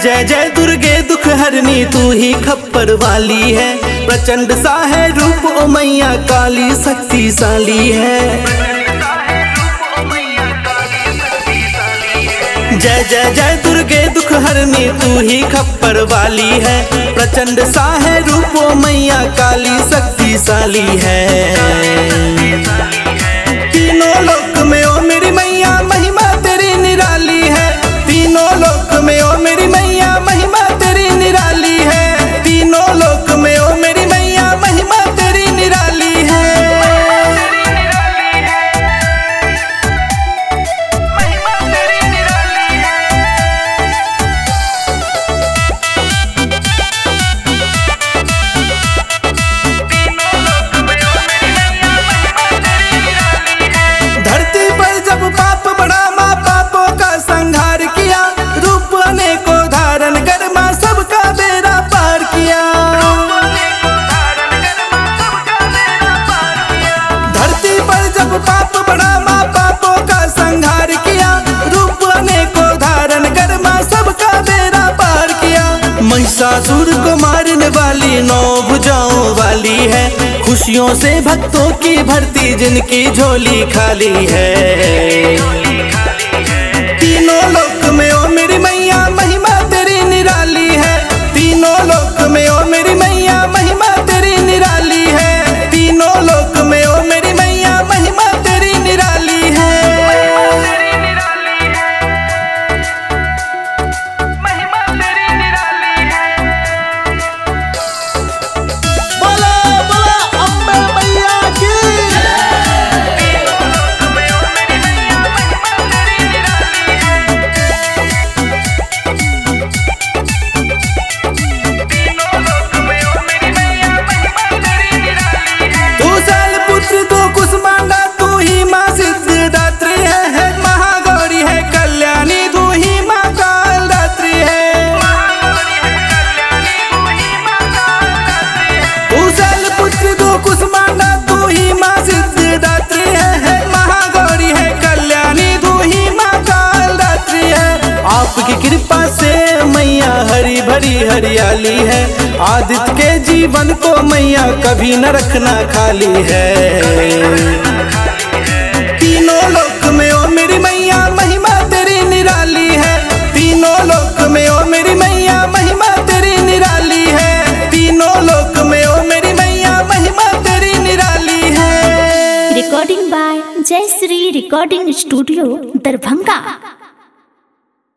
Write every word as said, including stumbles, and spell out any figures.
जय जय दुर्गे दुख हरनी तू ही खप्पर वाली है। प्रचंड सा है रूप ओ मैया काली शक्तिशाली है। जय जय जय दुर्गे दुख हरनी तू ही खप्पर वाली है। प्रचंड सा है रूप ओ मैया काली शक्तिशाली है। तीनों लोक में ओ मेरी मैया महिमा तेरी निराली है। तीनों लोक में ओ मेरी मैया महिमा तेरी निराली है। तीनों लोक में ओ मेरी मैया महिमा तेरी निराली है। धरती पर जब पाप बढ़ा माँ पापों का संहार किया। रूप अनेकों धारण कर माँ सबका बेड़ा पार किया। धरती पर जब पाप बढ़ा माँ पापों का संहार किया। रूप अनेकों धारण कर माँ सबका बेड़ा पार किया। महिषासुर को मारने वाली नौ भुजाओं वाली है। खुशियों से भक्तों की भरती जिनकी झोली खाली है। तीनों लोक में ओ मेरी मैया महिमा तेरी निराली है। तीनों लोक में ओ मेरी मैया महिमा तेरी निराली है। तीनों लोक में ओ मेरी मैया महिमा तेरी निराली है। बोला बोला अम्बे मैया की। तू साल पुत्र तो कुसुमांडा तू ही माँ सिद्धिदात्री है, है महागौरी है कल्याणी तू ही माँ कालरात्रि है। तू साल पुत्र तो कुसुमांडा तू ही माँ सिद्धिदात्री है, है महागौरी है कल्याणी तू ही माँ कालरात्रि है। आपकी कृपा से मैया हरी भरी हरियाली है। आदित्य के जीवन को मैया कभी न रखना खाली है। तीनों लोक में ओ मेरी मैया महिमा तेरी निराली है। तीनों लोक में ओ मेरी मैया महिमा तेरी निराली है। तीनों लोक में ओ मेरी मैया महिमा तेरी निराली है। रिकॉर्डिंग बाय जय श्री रिकॉर्डिंग स्टूडियो दरभंगा।